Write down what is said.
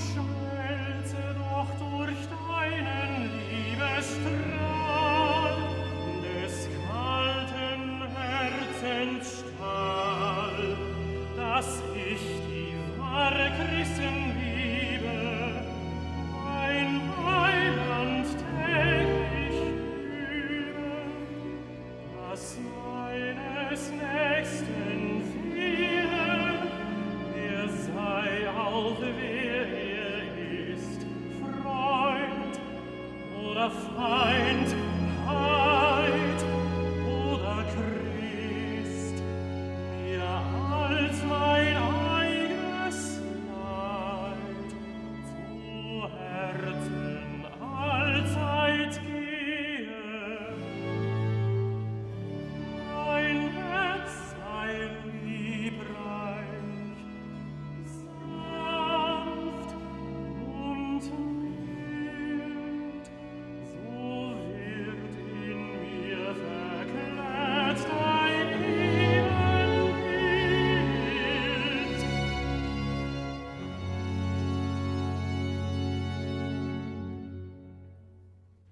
schmelze doch durch deinen Liebesstrahl des kalten Herzens Stahl, dass ich die wahre Christenliebe, mein Heiland täglich übe, dass meines Nächsten Friede, er sei auch wer er ist, Freund oder Feind.